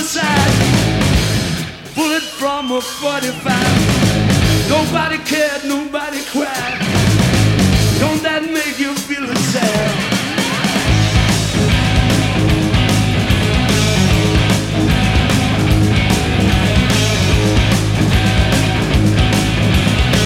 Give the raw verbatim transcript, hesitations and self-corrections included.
suicide. Bullet from a forty-five. Nobody cared, no